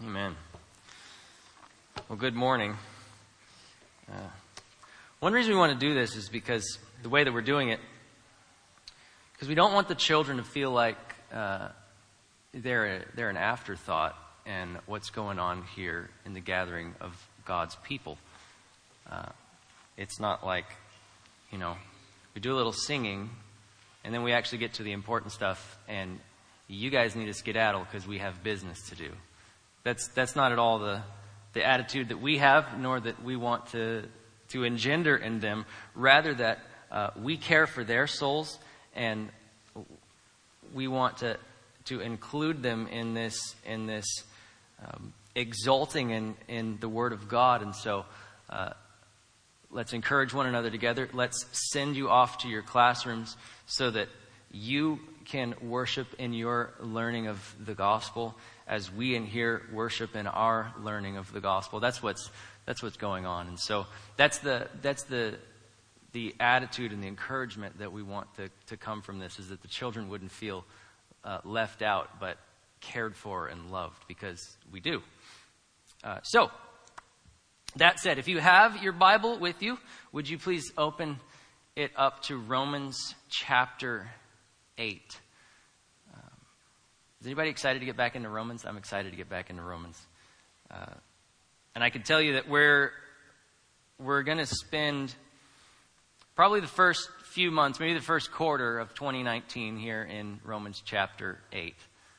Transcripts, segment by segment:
Amen. Well, good morning. One reason we want to do this is because the way that we're doing it, because we don't want the children to feel like they're an afterthought in what's going on here in the gathering of God's people. It's not like, we do a little singing and then we actually get to the important stuff and you guys need to skedaddle because we have business to do. That's not at all the attitude that we have, nor that we want to engender in them. Rather that we care for their souls and we want to include them in this exalting in the Word of God. And so let's encourage one another together. Let's send you off to your classrooms so that you can worship in your learning of the gospel as we in here worship in our learning of the gospel. That's what's going on. And so that's the attitude and the encouragement that we want to come from this, is that the children wouldn't feel left out but cared for and loved, because we do. So that said, if you have your Bible with you, would you please open it up to Romans chapter 8. Is anybody excited to get back into Romans? I'm excited to get back into Romans. And I can tell you that we're going to spend probably the first few months, maybe the first quarter of 2019 here in Romans chapter 8.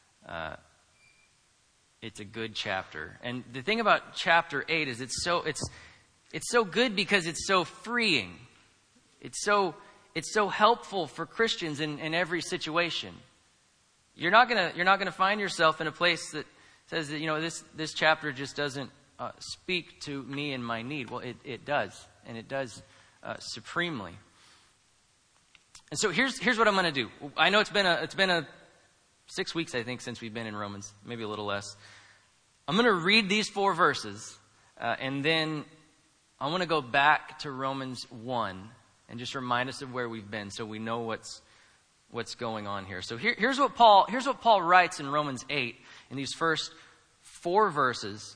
It's a good chapter. And the thing about chapter 8 is it's so good because it's so freeing. It's so helpful for Christians in every situation. You're not gonna find yourself in a place that says that this chapter just doesn't speak to me and my need. Well, it does, and it does supremely. And so here's what I'm going to do. I know it's been a 6 weeks, I think, since we've been in Romans, maybe a little less. I'm going to read these 4 verses, and then I want to go back to Romans 1 and just remind us of where we've been, so we know what's going on here. So here's what Paul writes in Romans 8 in these first 4 verses.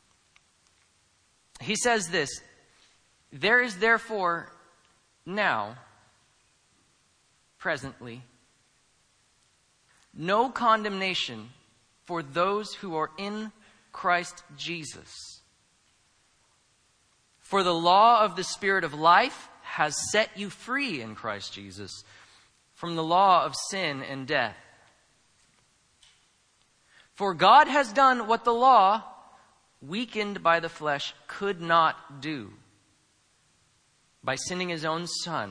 He says this: "There is therefore now, presently, no condemnation for those who are in Christ Jesus. For the law of the Spirit of life has set you free in Christ Jesus from the law of sin and death. For God has done what the law, weakened by the flesh, could not do, by sending His own Son,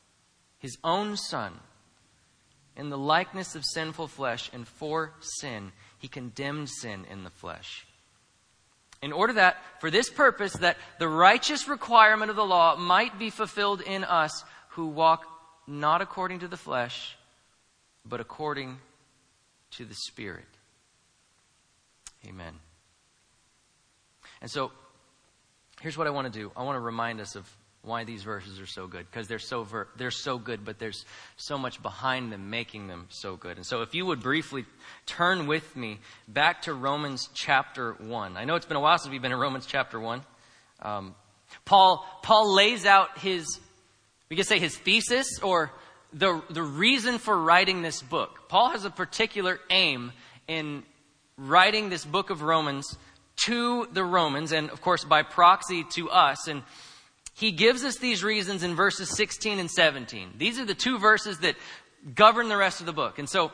in the likeness of sinful flesh, and for sin, He condemned sin in the flesh. In order that, for this purpose, that the righteous requirement of the law might be fulfilled in us who walk not according to the flesh, but according to the Spirit." Amen. And so, here's what I want to do. I want to remind us of why these verses are so good, because they're so good, but there's so much behind them making them so good. And so if you would briefly turn with me back to Romans chapter 1. I know it's been a while since we've been in Romans chapter 1. Paul lays out his thesis, or the reason for writing this book. Paul has a particular aim in writing this book of Romans to the Romans, and of course by proxy to us. And he gives us these reasons in verses 16 and 17. These are the 2 verses that govern the rest of the book. And so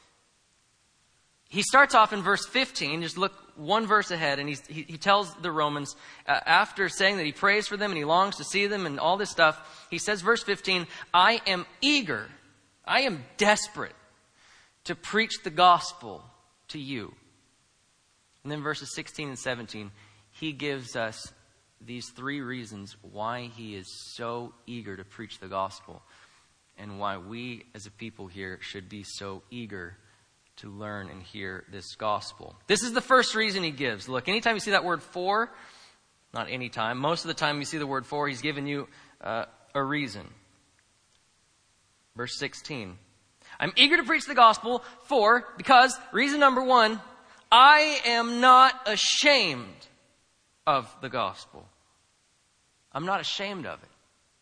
he starts off in verse 15. Just look one verse ahead, and he tells the Romans, after saying that he prays for them and he longs to see them and all this stuff, he says, verse 15, "I am eager, I am desperate to preach the gospel to you." And then verses 16 and 17, he gives us these 3 reasons why he is so eager to preach the gospel, and why we as a people here should be so eager to learn and hear this gospel. This is the first reason he gives. Look, anytime you see that word "for," not anytime, most of the time you see the word "for," he's given you a reason. Verse 16, "I'm eager to preach the gospel because reason number 1, I am not ashamed of the gospel. I'm not ashamed of it.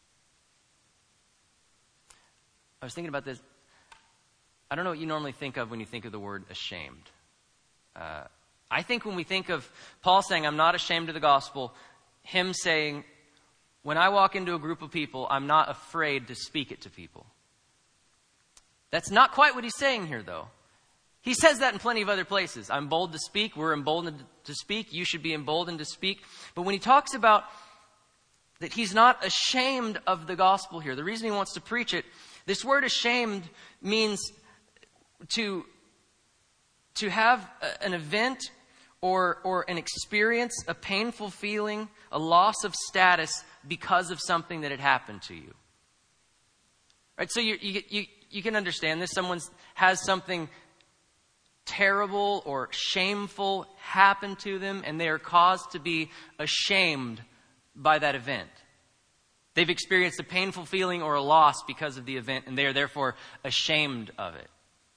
I was thinking about this. I don't know what you normally think of when you think of the word ashamed. I think when we think of Paul saying, I'm not ashamed of the gospel, him saying, when I walk into a group of people, I'm not afraid to speak it to people. That's not quite what he's saying here, though. He says that in plenty of other places. I'm bold to speak. We're emboldened to speak. You should be emboldened to speak. But when he talks about that he's not ashamed of the gospel here, the reason he wants to preach it, this word ashamed means to have an event or an experience, a painful feeling, a loss of status because of something that had happened to you. Right? So you can understand this. Someone has something terrible or shameful happen to them, and they are caused to be ashamed by that event. They've experienced a painful feeling or a loss because of the event, and they are therefore ashamed of it.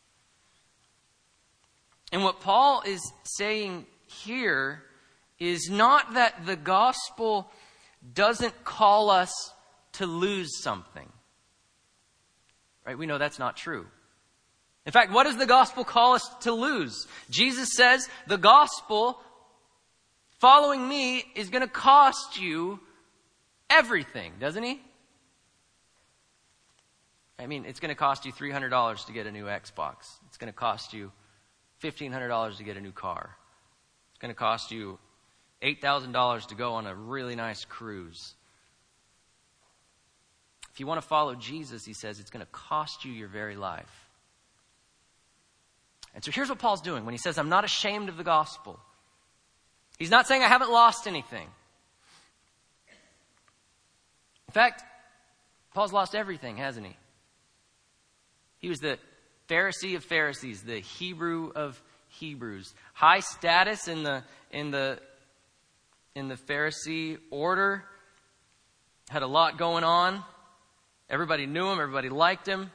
And what Paul is saying here is not that the gospel doesn't call us to lose something. Right? We know that's not true. In fact, what does the gospel call us to lose? Jesus says the gospel, following me, is going to cost you everything, doesn't he? I mean, it's going to cost you $300 to get a new Xbox. It's going to cost you $1,500 to get a new car. It's going to cost you $8,000 to go on a really nice cruise. If you want to follow Jesus, he says, it's going to cost you your very life. And so here's what Paul's doing when he says, I'm not ashamed of the gospel. He's not saying I haven't lost anything. In fact, Paul's lost everything, hasn't he? He was the Pharisee of Pharisees, the Hebrew of Hebrews. High status in the Pharisee order. Had a lot going on. Everybody knew him. Everybody liked him.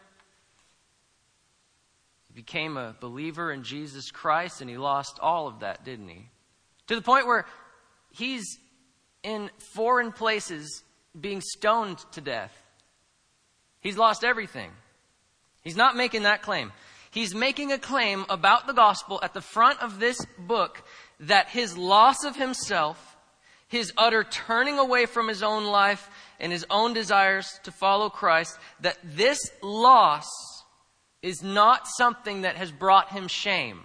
He became a believer in Jesus Christ, and he lost all of that, didn't he? To the point where he's in foreign places being stoned to death. He's lost everything. He's not making that claim. He's making a claim about the gospel at the front of this book that his loss of himself, his utter turning away from his own life and his own desires to follow Christ, that this loss is not something that has brought him shame.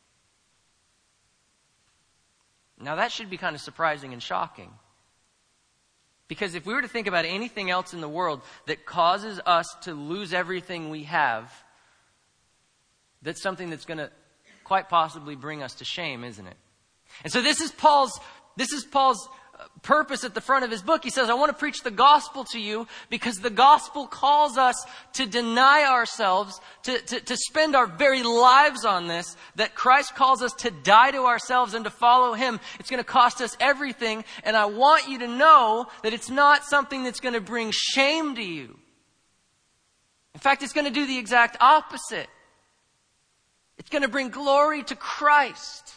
Now that should be kind of surprising and shocking. Because if we were to think about anything else in the world that causes us to lose everything we have, that's something that's going to quite possibly bring us to shame, isn't it? And so this is Paul's purpose at the front of his book. He says, I want to preach the gospel to you because the gospel calls us to deny ourselves, to spend our very lives on this, that Christ calls us to die to ourselves and to follow him. It's going to cost us everything. And I want you to know that it's not something that's going to bring shame to you. In fact, it's going to do the exact opposite. It's going to bring glory to Christ.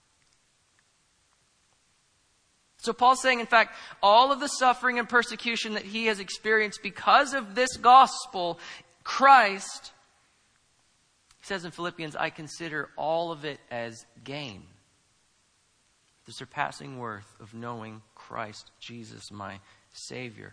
So Paul's saying, in fact, all of the suffering and persecution that he has experienced because of this gospel, Christ, he says in Philippians, I consider all of it as gain. The surpassing worth of knowing Christ Jesus, my Savior.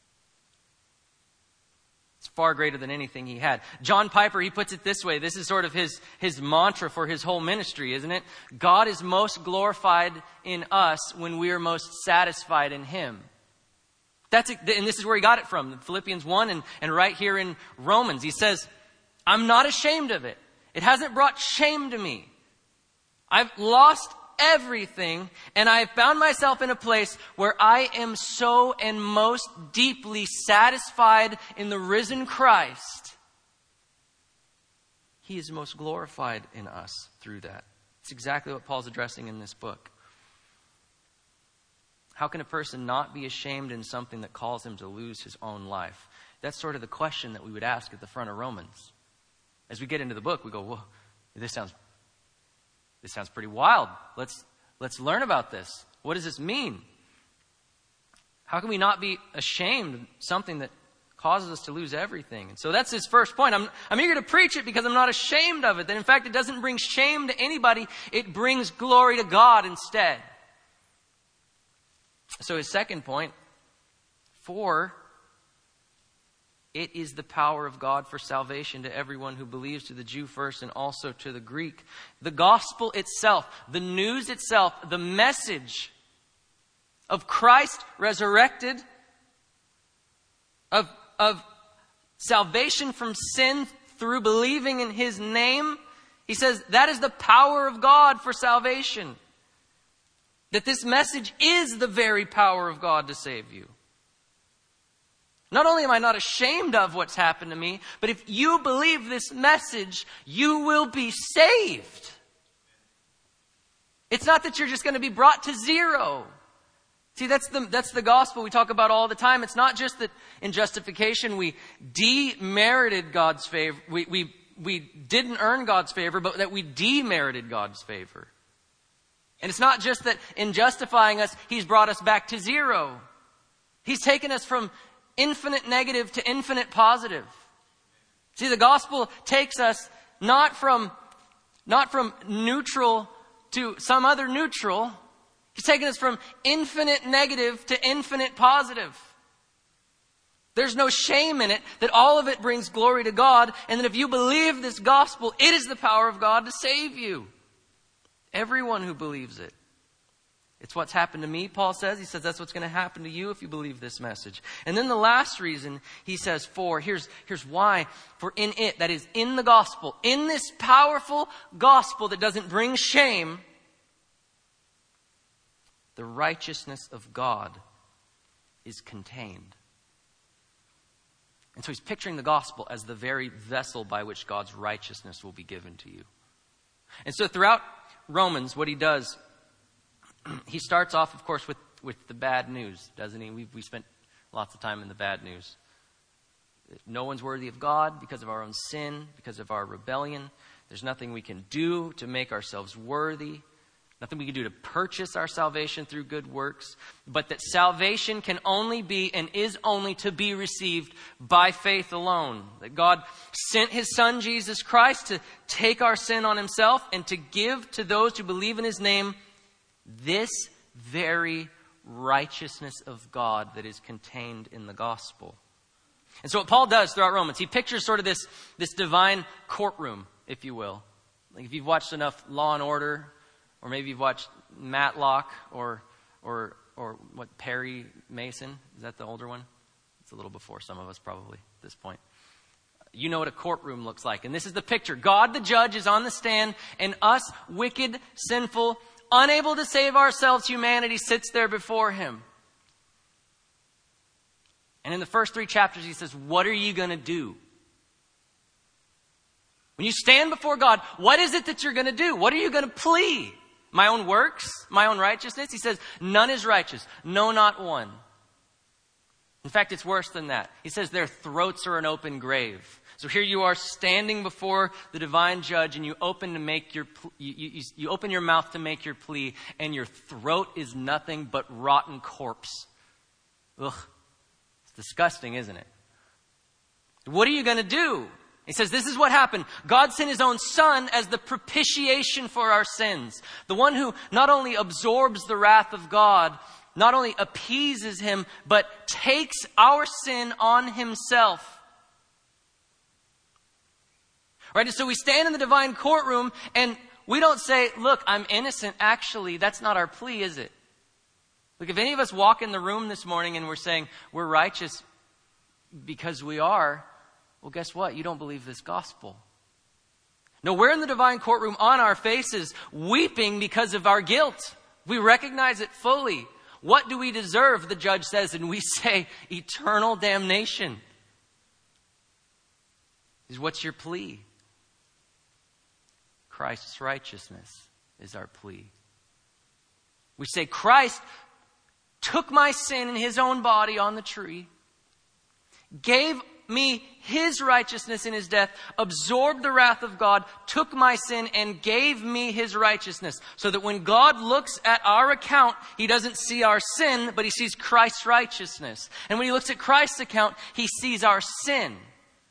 It's far greater than anything he had. John Piper, he puts it this way. This is sort of his mantra for his whole ministry, isn't it? God is most glorified in us when we are most satisfied in him. And this is where he got it from. Philippians 1 and right here in Romans. He says, I'm not ashamed of it. It hasn't brought shame to me. I've lost everything, and I have found myself in a place where I am so and most deeply satisfied in the risen Christ. He is most glorified in us through that. It's exactly what Paul's addressing in this book. How can a person not be ashamed in something that calls him to lose his own life? That's sort of the question that we would ask at the front of Romans. As we get into the book, we go, whoa, this sounds This sounds pretty wild. Let's learn about this. What does this mean? How can we not be ashamed of something that causes us to lose everything? And so that's his first point. I'm eager to preach it because I'm not ashamed of it. That in fact, it doesn't bring shame to anybody. It brings glory to God instead. So his second point, for it is the power of God for salvation to everyone who believes, to the Jew first and also to the Greek. The gospel itself, the news itself, the message of Christ resurrected, of salvation from sin through believing in his name. He says that is the power of God for salvation. That this message is the very power of God to save you. Not only am I not ashamed of what's happened to me, but if you believe this message, you will be saved. It's not that you're just going to be brought to zero. See, that's the gospel we talk about all the time. It's not just that in justification we demerited God's favor. We didn't earn God's favor, but that we demerited God's favor. And it's not just that in justifying us, he's brought us back to zero. He's taken us from infinite negative to infinite positive. See, the gospel takes us not from neutral to some other neutral. He's taken us from infinite negative to infinite positive. There's no shame in it, that all of it brings glory to God, and that if you believe this gospel, it is the power of God to save you. Everyone who believes it. It's what's happened to me, Paul says. He says that's what's going to happen to you if you believe this message. And then the last reason, he says, here's why. For in it, that is in the gospel, in this powerful gospel that doesn't bring shame, the righteousness of God is contained. And so he's picturing the gospel as the very vessel by which God's righteousness will be given to you. And so throughout Romans, what he does, he starts off, of course, with the bad news, doesn't he? We spent lots of time in the bad news. No one's worthy of God because of our own sin, because of our rebellion. There's nothing we can do to make ourselves worthy. Nothing we can do to purchase our salvation through good works. But that salvation can only be and is only to be received by faith alone. That God sent his Son, Jesus Christ, to take our sin on himself and to give to those who believe in his name this very righteousness of God that is contained in the gospel. And so what Paul does throughout Romans, he pictures sort of this divine courtroom, if you will. Like if you've watched enough Law and Order, or maybe you've watched Matlock, or what, Perry Mason? Is that the older one? It's a little before some of us probably at this point. You know what a courtroom looks like. And this is the picture. God the judge is on the stand, and us, wicked, sinful, unable to save ourselves, humanity sits there before him. And in the first 3 chapters, he says, what are you going to do? When you stand before God, what is it that you're going to do? What are you going to plea? My own works? My own righteousness? He says, none is righteous. No, not one. In fact, it's worse than that. He says their throats are an open grave. So here you are standing before the divine judge, and you open your mouth to make your plea, and your throat is nothing but rotten corpse. Ugh. It's disgusting, isn't it? What are you going to do? He says this is what happened. God sent his own Son as the propitiation for our sins. The one who not only absorbs the wrath of God, not only appeases him, but takes our sin on himself. Right? And so we stand in the divine courtroom and we don't say, look, I'm innocent. Actually, that's not our plea, is it? Look, if any of us walk in the room this morning and we're saying we're righteous because we are, well, guess what? You don't believe this gospel. No, we're in the divine courtroom on our faces, weeping because of our guilt. We recognize it fully. What do we deserve? The judge says, and we say eternal damnation. What's your plea? Christ's righteousness is our plea. We say, Christ took my sin in his own body on the tree, gave me his righteousness in his death, absorbed the wrath of God, took my sin, and gave me his righteousness. So that when God looks at our account, he doesn't see our sin, but he sees Christ's righteousness. And when he looks at Christ's account, he sees our sin. And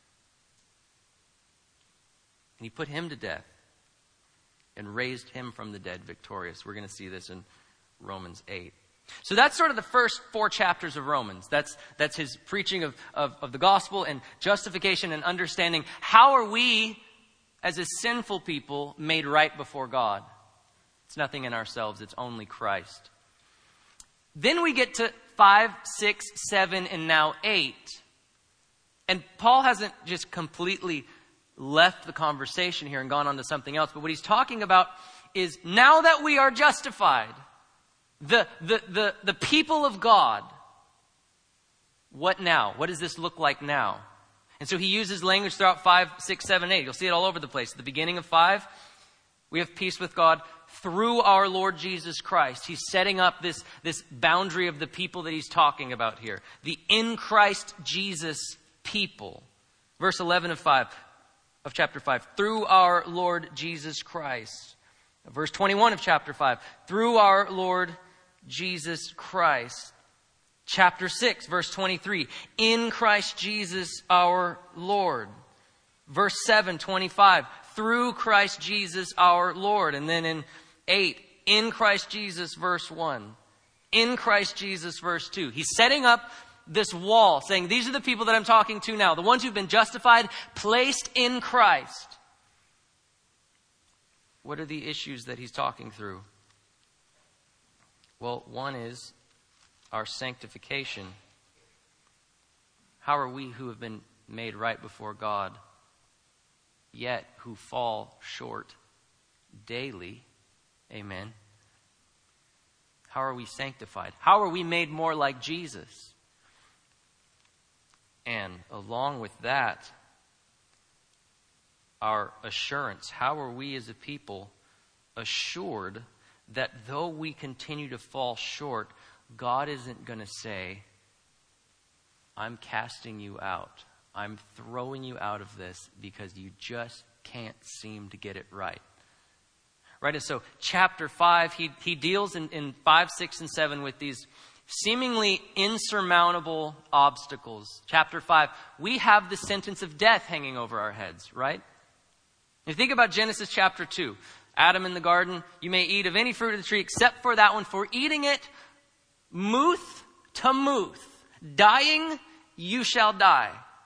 he put him to death and raised him from the dead victorious. We're going to see this in Romans 8. So that's sort of the first 4 chapters of Romans. That's his preaching of the gospel and justification and understanding. How are we, as a sinful people, made right before God? It's nothing in ourselves. It's only Christ. Then we get to 5, 6, 7, and now 8. And Paul hasn't just completely left the conversation here and gone on to something else. But what he's talking about is now that we are justified, the people of God, what now? What does this look like now? And so he uses language throughout 5, 6, 7, 8. You'll see it all over the place. At the beginning of 5, we have peace with God through our Lord Jesus Christ. He's setting up this boundary of the people that he's talking about here. The in Christ Jesus people. Verse 11 of chapter 5. Through our Lord Jesus Christ. Verse 21 of chapter 5. Through our Lord Jesus Christ. Chapter 6, verse 23. In Christ Jesus our Lord. Verse 7, 25. Through Christ Jesus our Lord. And then in 8, in Christ Jesus, verse 1. In Christ Jesus, verse 2. He's setting up this wall, saying these are the people that I'm talking to now. The ones who've been justified, placed in Christ. What are the issues that he's talking through? Well, one is our sanctification. How are we who have been made right before God, yet who fall short daily? Amen. How are we sanctified? How are we made more like Jesus? And along with that, our assurance. How are we as a people assured that though we continue to fall short, God isn't going to say, I'm casting you out. I'm throwing you out of this because you just can't seem to get it right. Right? And so chapter 5, he deals in 5, 6, and 7 with these seemingly insurmountable obstacles. Chapter 5, we have the sentence of death hanging over our heads, right? If you think about Genesis chapter 2, Adam in the garden, you may eat of any fruit of the tree except for that one. For eating it, muth to muth, dying, you shall die.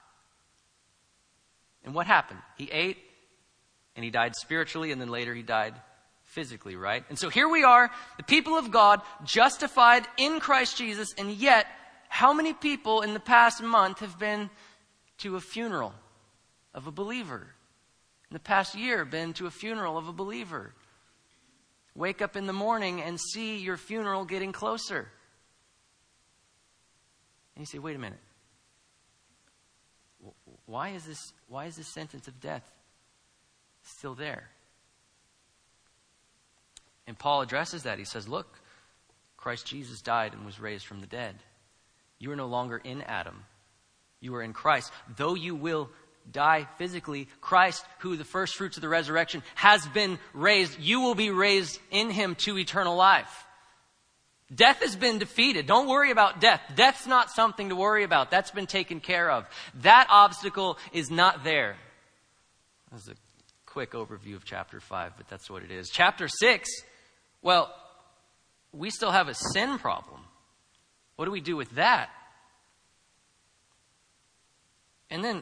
And what happened? He ate and he died spiritually, and then later he died physically, right? And so here we are, the people of God, justified in Christ Jesus, and yet, how many people in the past month have been to a funeral of a believer? In the past year, been to a funeral of a believer? Wake up in the morning and see your funeral getting closer. And you say, wait a minute. Why is this sentence of death still there? And Paul addresses that. He says, look, Christ Jesus died and was raised from the dead. You are no longer in Adam. You are in Christ. Though you will die physically, Christ, who the first fruits of the resurrection, has been raised. You will be raised in him to eternal life. Death has been defeated. Don't worry about death. Death's not something to worry about. That's been taken care of. That obstacle is not there. That's a quick overview of chapter 5, but that's what it is. Chapter 6, well, we still have a sin problem. What do we do with that? And then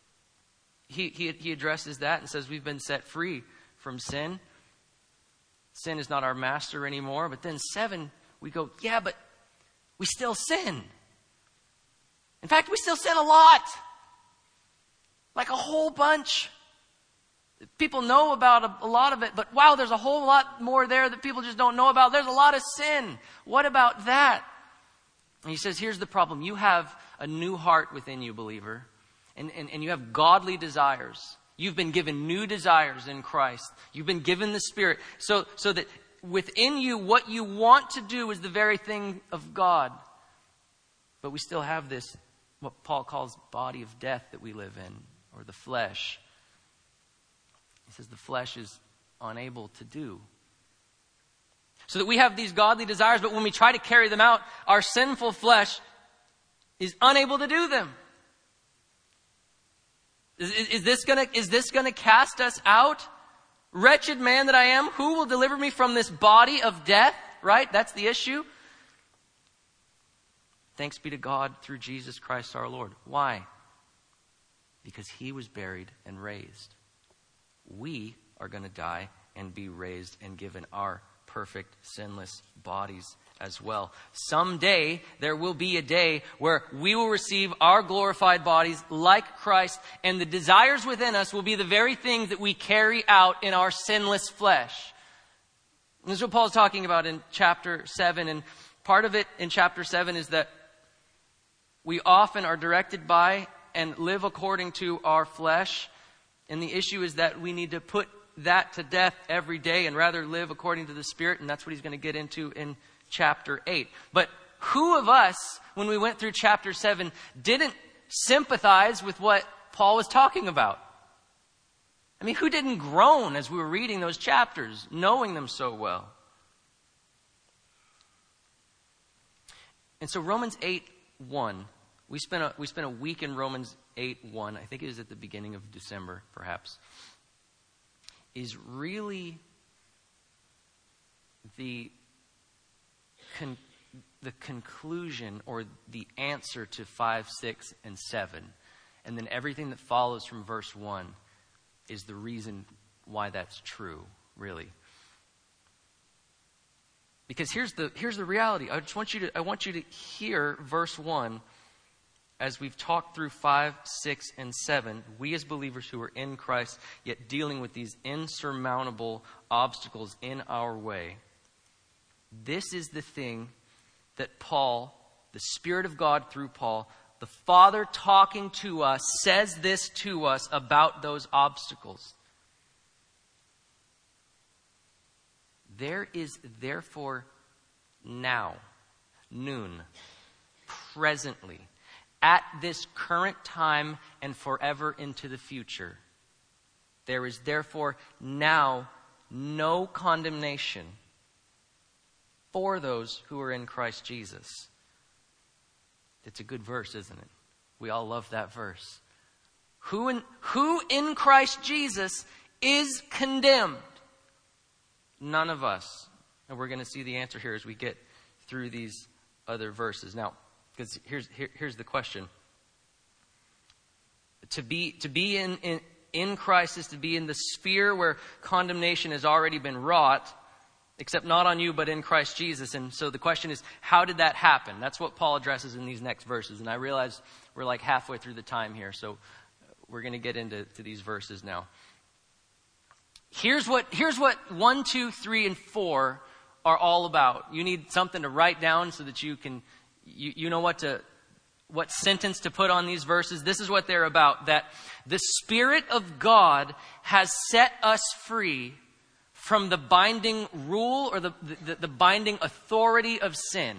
he addresses that and says we've been set free from sin. Sin is not our master anymore. But then 7, we go, yeah, but we still sin. In fact, we still sin a lot. Like a whole bunch. People know about a lot of it, but wow, there's a whole lot more there that people just don't know about. There's a lot of sin. What about that? And he says, here's the problem. You have a new heart within you, believer. And you have godly desires. You've been given new desires in Christ. You've been given the Spirit. So that within you, what you want to do is the very thing of God. But we still have this what Paul calls body of death that we live in, or the flesh. He says the flesh is unable to do. So that we have these godly desires, but when we try to carry them out, our sinful flesh is unable to do them. Is this gonna cast us out? Wretched man that I am, who will deliver me from this body of death? Right? That's the issue. Thanks be to God through Jesus Christ our Lord. Why? Because he was buried and raised. We are going to die and be raised and given our perfect, sinless bodies as well. Someday, there will be a day where we will receive our glorified bodies like Christ, and the desires within us will be the very things that we carry out in our sinless flesh. This is what Paul's talking about in chapter 7, and part of it in chapter 7 is that we often are directed by and live according to our flesh, and the issue is that we need to put that to death every day and rather live according to the Spirit, and that's what he's going to get into in chapter 8. But who of us, when we went through chapter 7, didn't sympathize with what Paul was talking about? I mean, who didn't groan as we were reading those chapters, knowing them so well? And so Romans 8:1, we spent a week in Romans 8:1, I think it was at the beginning of December, perhaps, is really the conclusion or the answer to 5, 6, and 7. And then everything that follows from verse 1 is the reason why that's true, really. Because here's the reality. I want you to hear verse 1 as we've talked through 5, 6, and 7. We as believers who are in Christ, yet dealing with these insurmountable obstacles in our way. This is the thing that Paul, the Spirit of God through Paul, the Father talking to us, says this to us about those obstacles. There is therefore now, noon, presently, at this current time and forever into the future, there is therefore now no condemnation for those who are in Christ Jesus. It's a good verse, isn't it? We all love that verse. Who in Christ Jesus is condemned? None of us. And we're going to see the answer here as we get through these other verses. Now, because here's the question. To be in Christ is to be in the sphere where condemnation has already been wrought, except not on you, but in Christ Jesus. And so the question is, how did that happen? That's what Paul addresses in these next verses. And I realize we're like halfway through the time here, so we're going to get into these verses now. Here's what 1, 2, 3, and 4 are all about. You need something to write down so that you can, you know what sentence to put on these verses. This is what they're about. That the Spirit of God has set us free from the binding rule or the binding authority of sin.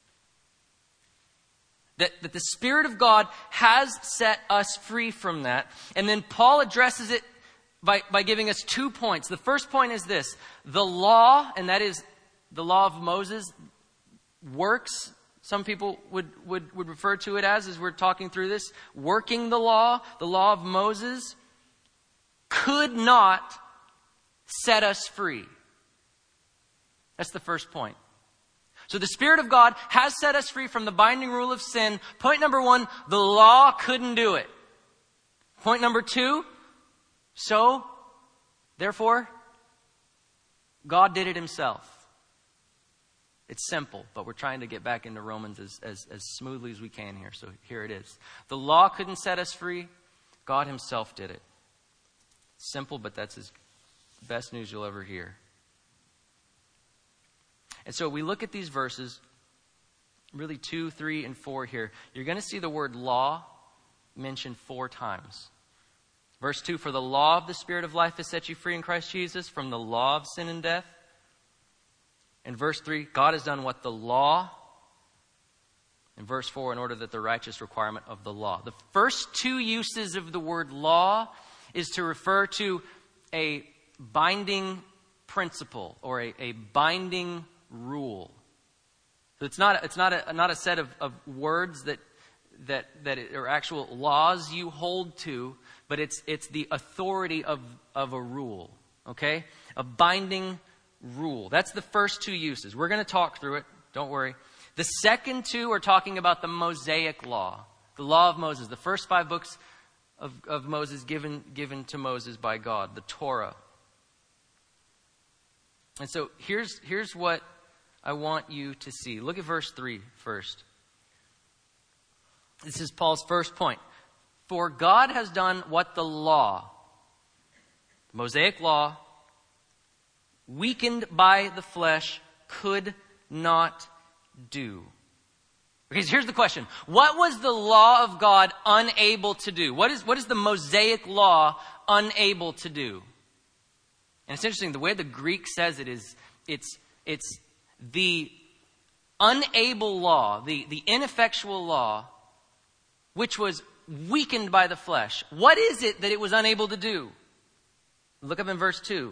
That the Spirit of God has set us free from that. And then Paul addresses it by giving us 2 points. The first point is this. The law, and that is the law of Moses, works. Some people would refer to it as we're talking through this. Working the law of Moses, could not set us free. That's the first point. So the Spirit of God has set us free from the binding rule of sin. Point number 1, the law couldn't do it. Point number 2, so, therefore, God did it himself. It's simple, but we're trying to get back into Romans as smoothly as we can here. So here it is. The law couldn't set us free. God himself did it. Simple, but that's his best news you'll ever hear. And so we look at these verses, really 2, 3, and 4 here. You're going to see the word law mentioned 4 times. Verse 2, for the law of the Spirit of life has set you free in Christ Jesus from the law of sin and death. And verse 3, God has done what the law In verse 4, in order that the righteous requirement of the law. The first two uses of the word law is to refer to a binding principle or a binding rule. So it's not a set of words that are actual laws you hold to, but it's the authority of a rule. Okay? A binding rule. That's the first two uses. We're going to talk through it. Don't worry. The second two are talking about the Mosaic law, the law of Moses, the first 5 books of Moses given to Moses by God, the Torah. And so here's what I want you to see. Look at verse 3 first. This is Paul's first point. For God has done what the law, the Mosaic law, weakened by the flesh, could not do. Okay, so here's the question. What was the law of God unable to do? What is the Mosaic law unable to do? And it's interesting, the way the Greek says it is, it's the unable law, the ineffectual law, which was weakened by the flesh. What is it that it was unable to do? Look up in verse 2.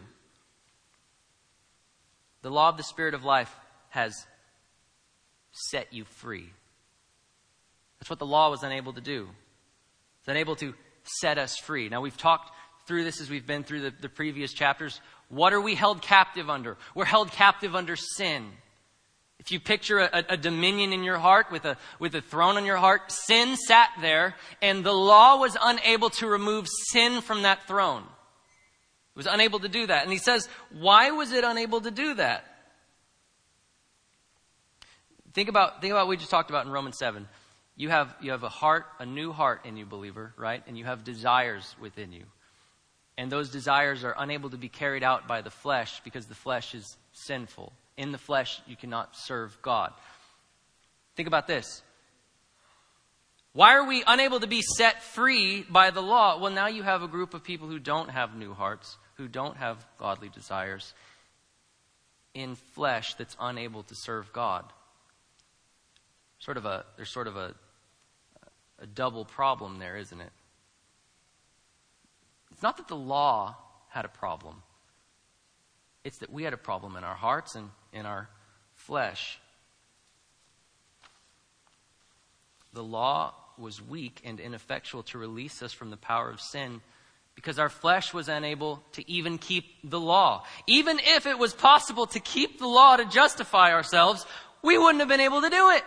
The law of the Spirit of life has set you free. That's what the law was unable to do. It's unable to set us free. Now, we've talked through this as we've been through the previous chapters. What are we held captive under? We're held captive under sin. If you picture a dominion in your heart with a throne on your heart, sin sat there, and the law was unable to remove sin from that throne. It was unable to do that. And he says, why was it unable to do that? Think about what we just talked about in Romans 7. You have a heart, a new heart in you, believer, right? And you have desires within you. And those desires are unable to be carried out by the flesh because the flesh is sinful. In the flesh, you cannot serve God. Think about this. Why are we unable to be set free by the law? Well, now you have a group of people who don't have new hearts, who don't have godly desires in flesh that's unable to serve God. There's sort of a double problem there, isn't it? It's not that the law had a problem. It's that we had a problem in our hearts and in our flesh. The law was weak and ineffectual to release us from the power of sin because our flesh was unable to even keep the law. Even if it was possible to keep the law to justify ourselves, we wouldn't have been able to do it.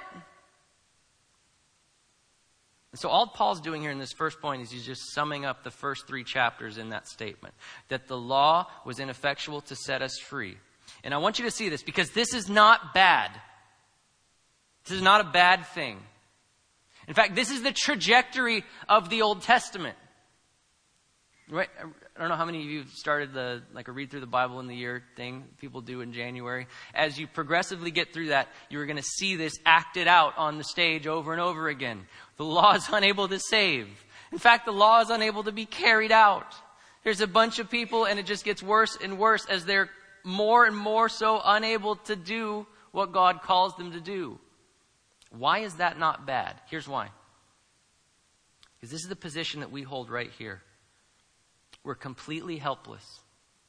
And so all Paul's doing here in this first point is he's just summing up the first 3 chapters in that statement. That the law was ineffectual to set us free. And I want you to see this because this is not bad. This is not a bad thing. In fact, this is the trajectory of the Old Testament. Right? I don't know how many of you have started a read through the Bible in the year thing people do in January. As you progressively get through that, you're going to see this acted out on the stage over and over again. The law is unable to save. In fact, the law is unable to be carried out. There's a bunch of people, and it just gets worse and worse as they're more and more so unable to do what God calls them to do. Why is that not bad? Here's why. Because this is the position that we hold right here. We're completely helpless.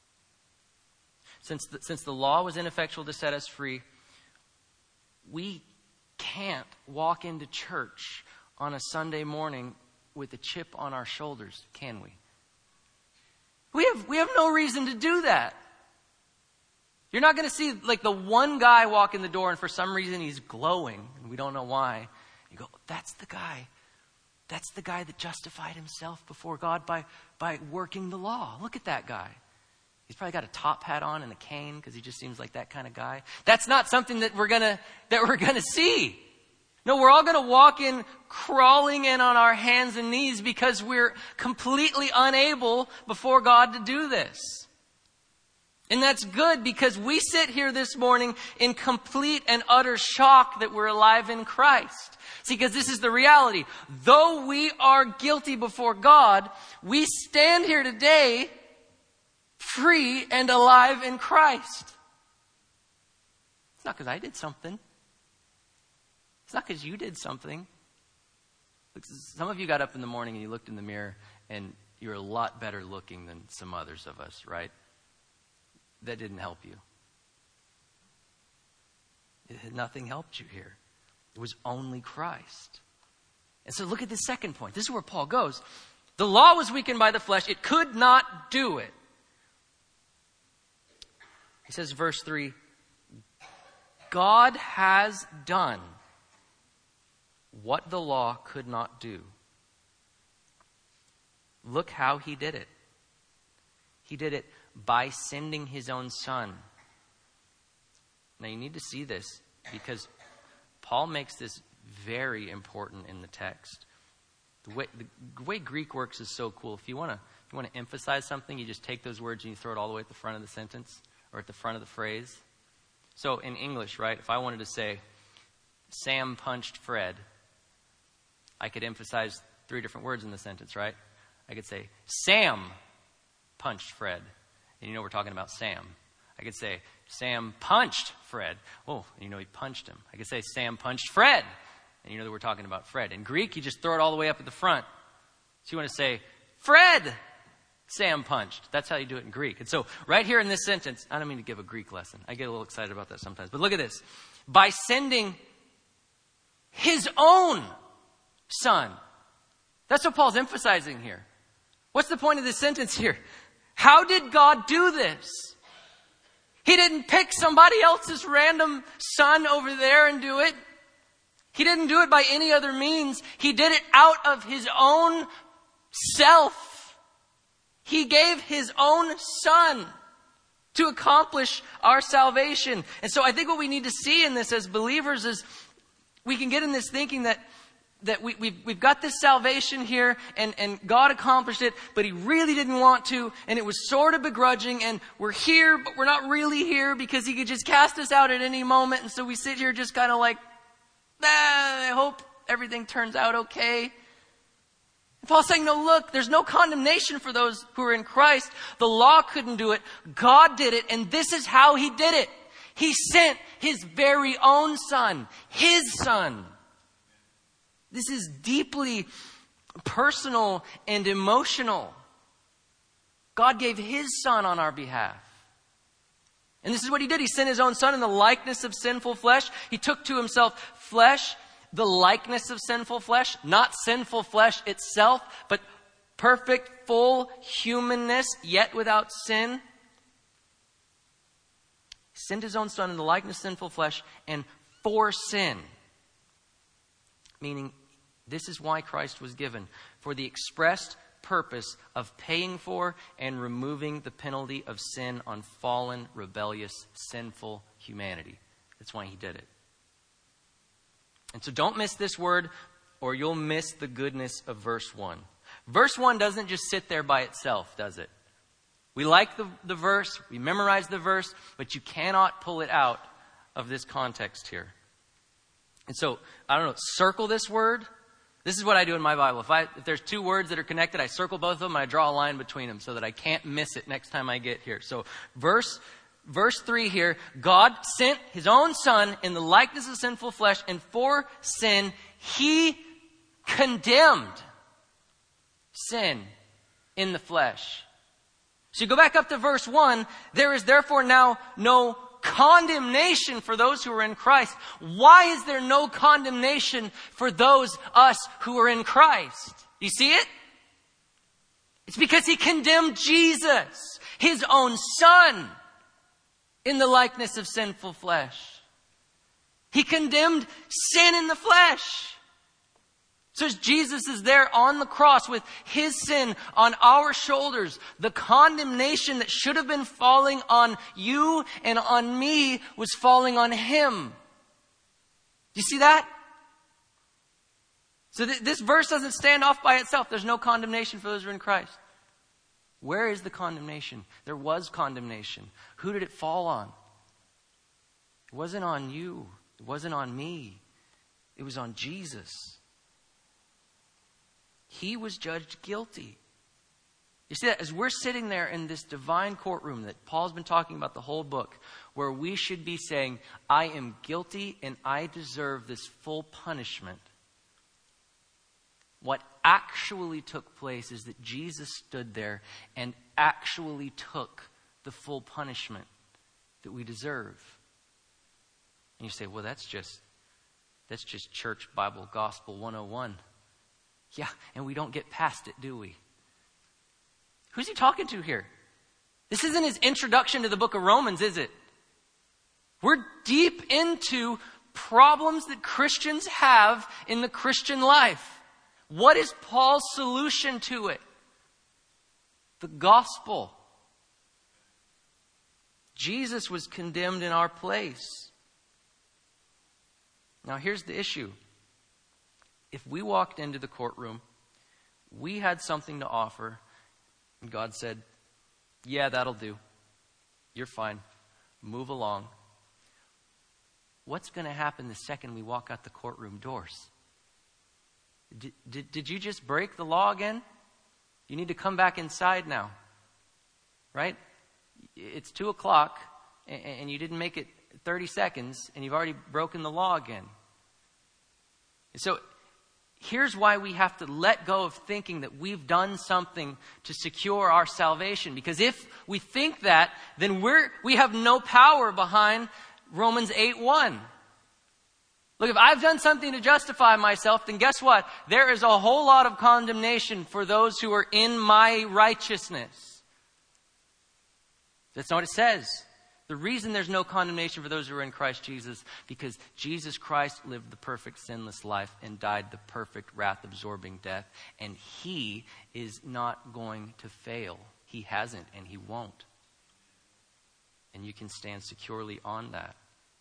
Since the law was ineffectual to set us free, we can't walk into church on a Sunday morning with a chip on our shoulders, can we? We have no reason to do that. You're not going to see like the one guy walk in the door and for some reason he's glowing and we don't know why. You go, that's the guy. That's the guy that justified himself before God by working the law. Look at that guy. He's probably got a top hat on and a cane because he just seems like that kind of guy. That's not something that we're gonna see. No, we're all going to walk in crawling in on our hands and knees because we're completely unable before God to do this. And that's good because we sit here this morning in complete and utter shock that we're alive in Christ. See, because this is the reality. Though we are guilty before God, we stand here today free and alive in Christ. It's not because I did something. It's not because you did something. Some of you got up in the morning and you looked in the mirror and you're a lot better looking than some others of us, right? That didn't help you. Nothing helped you here. It was only Christ. And so look at this second point. This is where Paul goes. The law was weakened by the flesh. It could not do it. He says, verse 3, God has done what the law could not do. Look how he did it. He did it by sending his own son. Now you need to see this because Paul makes this very important in the text. The way Greek works is so cool. If you want to emphasize something, you just take those words and you throw it all the way at the front of the sentence or at the front of the phrase. So in English, right, if I wanted to say, Sam punched Fred, I could emphasize 3 different words in the sentence, right? I could say, Sam punched Fred. And you know we're talking about Sam. I could say, Sam punched Fred. Oh, and you know he punched him. I could say, Sam punched Fred. And you know that we're talking about Fred. In Greek, you just throw it all the way up at the front. So you want to say, Fred, Sam punched. That's how you do it in Greek. And so right here in this sentence, I don't mean to give a Greek lesson. I get a little excited about that sometimes. But look at this. By sending his own son. That's what Paul's emphasizing here. What's the point of this sentence here? How did God do this? He didn't pick somebody else's random son over there and do it. He didn't do it by any other means. He did it out of his own self. He gave his own son to accomplish our salvation. And so I think what we need to see in this as believers is we can get in this thinking that we've got this salvation here and God accomplished it, but he really didn't want to, and it was sort of begrudging, and we're here, but we're not really here because he could just cast us out at any moment, and so we sit here just kind of like, I hope everything turns out okay. And Paul's saying, no, look, there's no condemnation for those who are in Christ. The law couldn't do it. God did it, and this is how he did it. He sent his very own son, his son. This is deeply personal and emotional. God gave his son on our behalf. And this is what he did. He sent his own son in the likeness of sinful flesh. He took to himself flesh, the likeness of sinful flesh, not sinful flesh itself, but perfect, full humanness, yet without sin. He sent his own son in the likeness of sinful flesh and for sin. Meaning, this is why Christ was given, for the expressed purpose of paying for and removing the penalty of sin on fallen, rebellious, sinful humanity. That's why he did it. And so don't miss this word, or you'll miss the goodness of verse 1. Verse 1 doesn't just sit there by itself, does it? We like the verse, we memorize the verse, but you cannot pull it out of this context here. And so, I don't know, circle this word. This is what I do in my Bible. If there's 2 words that are connected, I circle both of them and I draw a line between them so that I can't miss it next time I get here. So verse 3 here, God sent his own son in the likeness of sinful flesh, and for sin, he condemned sin in the flesh. So you go back up to verse 1, there is therefore now no condemnation for those who are in Christ. Why is there no condemnation for us who are in Christ? You see it? It's because he condemned Jesus, his own son, in the likeness of sinful flesh. He condemned sin in the flesh. So as Jesus is there on the cross with his sin on our shoulders, the condemnation that should have been falling on you and on me was falling on him. Do you see that? So this verse doesn't stand off by itself. There's no condemnation for those who are in Christ. Where is the condemnation? There was condemnation. Who did it fall on? It wasn't on you. It wasn't on me. It was on Jesus. He was judged guilty. You see that as we're sitting there in this divine courtroom that Paul's been talking about the whole book, where we should be saying, I am guilty and I deserve this full punishment. What actually took place is that Jesus stood there and actually took the full punishment that we deserve. And you say, well, that's just church Bible gospel 101. Yeah, and we don't get past it, do we? Who's he talking to here? This isn't his introduction to the book of Romans, is it? We're deep into problems that Christians have in the Christian life. What is Paul's solution to it? The gospel. Jesus was condemned in our place. Now here's the issue. If we walked into the courtroom, we had something to offer, and God said, yeah, that'll do. You're fine. Move along. What's going to happen the second we walk out the courtroom doors? Did you just break the law again? You need to come back inside now. Right? It's 2:00 and you didn't make it 30 seconds and you've already broken the law again. So here's why we have to let go of thinking that we've done something to secure our salvation. Because if we think that, then we have no power behind Romans 8:1. Look, if I've done something to justify myself, then guess what? There is a whole lot of condemnation for those who are in my righteousness. That's not what it says. The reason there's no condemnation for those who are in Christ Jesus, because Jesus Christ lived the perfect sinless life and died the perfect wrath-absorbing death. And he is not going to fail. He hasn't and he won't. And you can stand securely on that.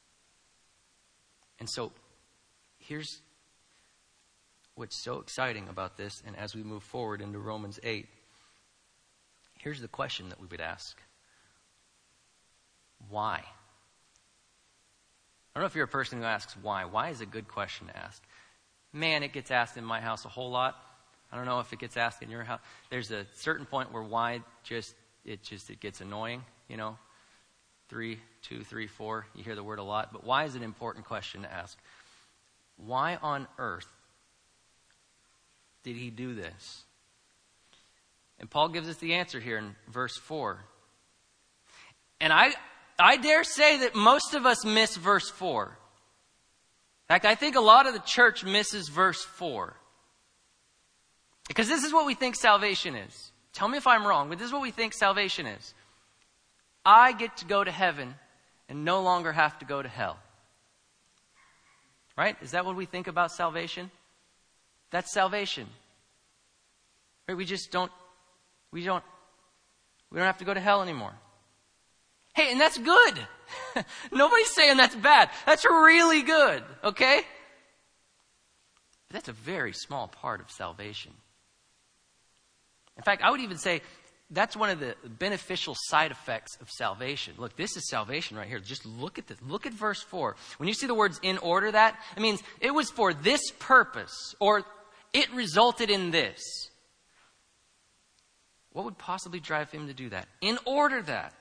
And so, here's what's so exciting about this, and as we move forward into Romans 8, here's the question that we would ask. Why? I don't know if you're a person who asks why. Why is a good question to ask? Man, it gets asked in my house a whole lot. I don't know if it gets asked in your house. There's a certain point where why it gets annoying, 3, 2, 3, 4. You hear the word a lot. But why is it an important question to ask? Why on earth did he do this? And Paul gives us the answer here in verse 4. And I dare say that most of us miss verse 4. In fact, I think a lot of the church misses verse 4. Because this is what we think salvation is. Tell me if I'm wrong, but this is what we think salvation is. I get to go to heaven and no longer have to go to hell. Right? Is that what we think about salvation? That's salvation. Right? We don't have to go to hell anymore. Hey, and that's good. Nobody's saying that's bad. That's really good, okay? But that's a very small part of salvation. In fact, I would even say that's one of the beneficial side effects of salvation. Look, this is salvation right here. Just look at this. Look at verse 4. When you see the words in order, it means it was for this purpose, or it resulted in this. What would possibly drive him to do that? In order that.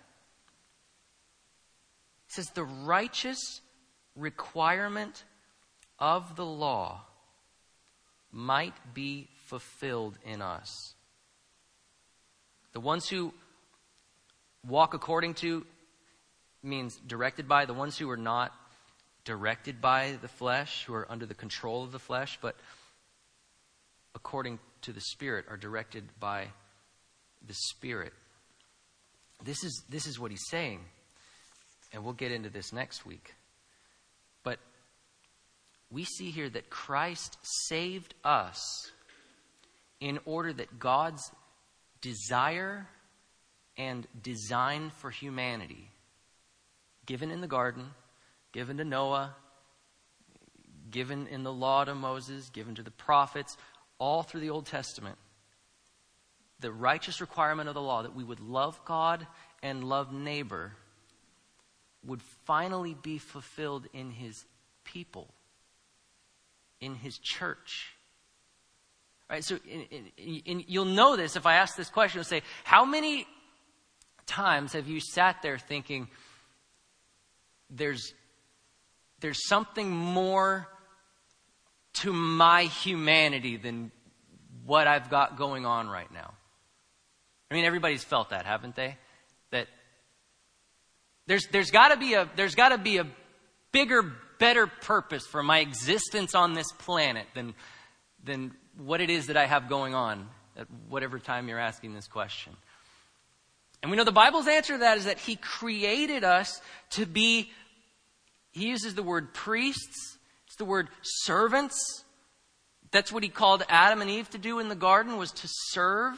It says the righteous requirement of the law might be fulfilled in us. The ones who walk according to means directed by. The ones who are not directed by the flesh, who are under the control of the flesh, but according to the Spirit, are directed by the Spirit. This is what he's saying. And we'll get into this next week. But we see here that Christ saved us in order that God's desire and design for humanity, given in the garden, given to Noah, given in the law to Moses, given to the prophets, all through the Old Testament, the righteous requirement of the law that we would love God and love neighbor would finally be fulfilled in his people, in his church. Right? So and you'll know this if I ask this question. You'll say, how many times have you sat there thinking, there's something more to my humanity than what I've got going on right now? I mean, everybody's felt that, haven't they? That there's got to be a bigger, better purpose for my existence on this planet than what it is that I have going on at whatever time you're asking this question. And we know the Bible's answer to that is that He created us to be, He uses the word priests, it's the word servants. That's what He called Adam and Eve to do in the garden, was to serve.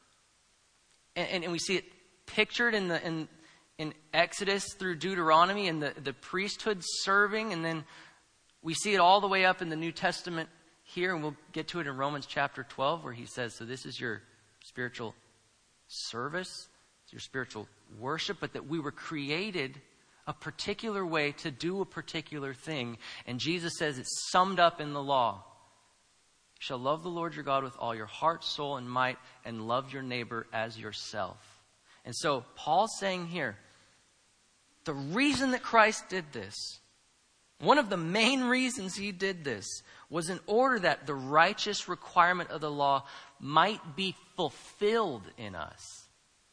And we see it pictured in Exodus through Deuteronomy and the priesthood serving. And then we see it all the way up in the New Testament here, and we'll get to it in Romans chapter 12, where he says, so this is your spiritual service, it's your spiritual worship, but that we were created a particular way to do a particular thing. And Jesus says it's summed up in the law. You shall love the Lord your God with all your heart, soul, and might, and love your neighbor as yourself. And so Paul's saying here, the reason that Christ did this, one of the main reasons He did this, was in order that the righteous requirement of the law might be fulfilled in us.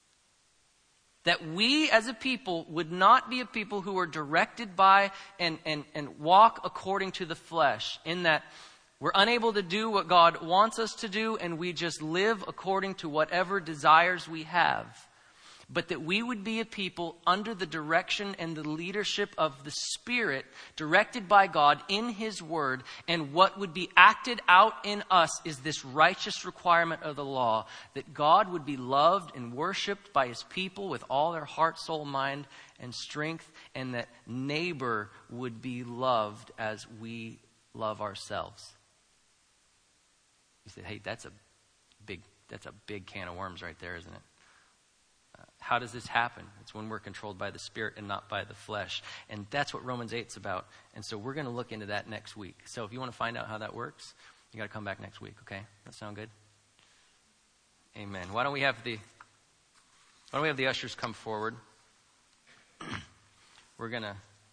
That we as a people would not be a people who are directed by and walk according to the flesh, in that we're unable to do what God wants us to do, and we just live according to whatever desires we have. But that we would be a people under the direction and the leadership of the Spirit, directed by God in His Word. And what would be acted out in us is this righteous requirement of the law, that God would be loved and worshiped by His people with all their heart, soul, mind, and strength, and that neighbor would be loved as we love ourselves. You said, hey, that's a big can of worms right there, isn't it? How does this happen? It's when we're controlled by the Spirit and not by the flesh. And that's what Romans 8's about. And so we're going to look into that next week. So if you want to find out how that works, you got to come back next week, okay? That sound good? Amen. Why don't we have the ushers come forward? We're going to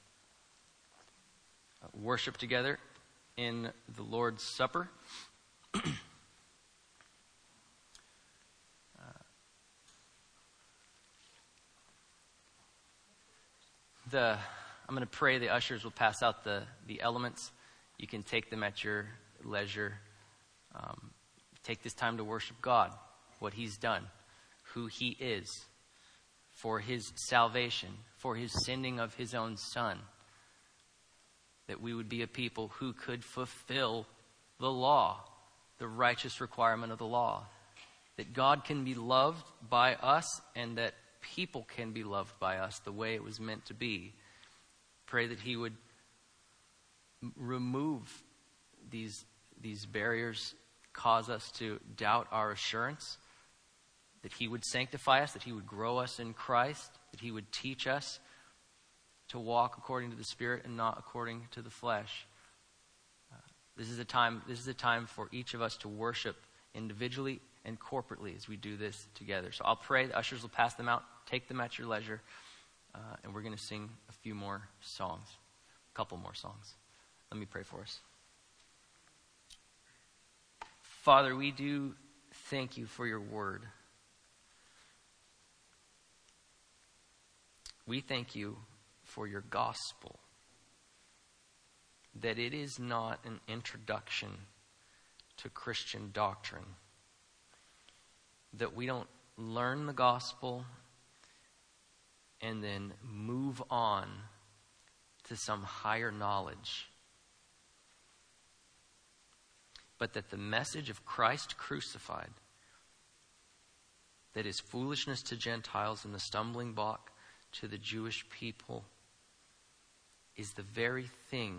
worship together in the Lord's Supper. I'm going to pray. The ushers will pass out the elements. You can take them at your leisure. Take this time to worship God, what He's done, who He is, for His salvation, for His sending of His own Son, that we would be a people who could fulfill the law, the righteous requirement of the law, that God can be loved by us, and that people can be loved by us the way it was meant to be. Pray that He would remove these barriers, cause us to doubt our assurance, that He would sanctify us, that He would grow us in Christ, that He would teach us to walk according to the Spirit and not according to the flesh. This is a time for each of us to worship individually and corporately as we do this together. So I'll pray. The ushers will pass them out. Take them at your leisure. And we're going to sing a few more songs. A couple more songs. Let me pray for us. Father, we do thank You for Your word. We thank You for Your gospel. That it is not an introduction to Christian doctrine. That we don't learn the gospel and then move on to some higher knowledge. But that the message of Christ crucified, that is foolishness to Gentiles and the stumbling block to the Jewish people, is the very thing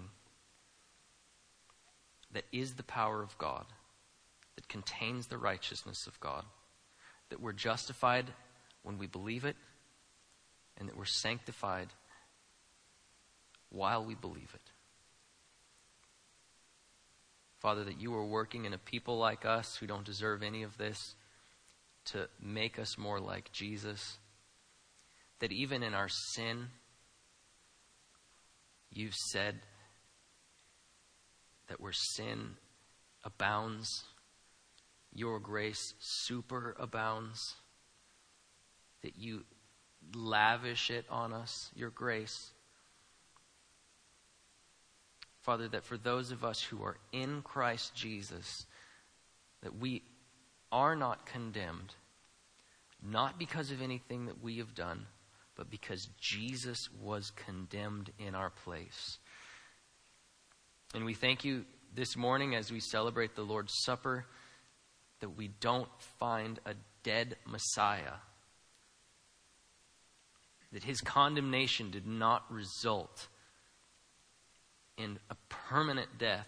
that is the power of God, that contains the righteousness of God, that we're justified when we believe it, and that we're sanctified while we believe it. Father, that you are working in a people like us who don't deserve any of this to make us more like Jesus. That even in our sin, you've said that where sin abounds, your grace superabounds. That you lavish it on us, your grace. Father, that for those of us who are in Christ Jesus, that we are not condemned, not because of anything that we have done, but because Jesus was condemned in our place. And we thank you this morning as we celebrate the Lord's Supper, that we don't find a dead Messiah, that his condemnation did not result in a permanent death,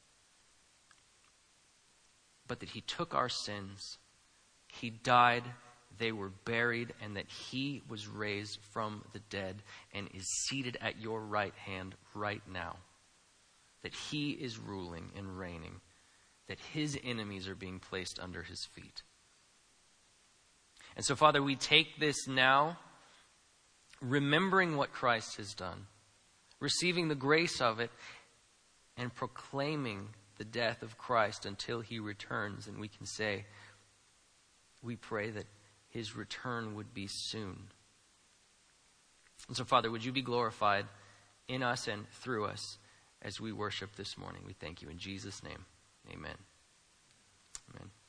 but that he took our sins, he died, they were buried, and that he was raised from the dead and is seated at your right hand right now. That he is ruling and reigning, that his enemies are being placed under his feet. And so, Father, we take this now, remembering what Christ has done, receiving the grace of it, and proclaiming the death of Christ until he returns. And we can say, we pray that his return would be soon. And so, Father, would you be glorified in us and through us as we worship this morning? We thank you in Jesus' name. Amen. Amen.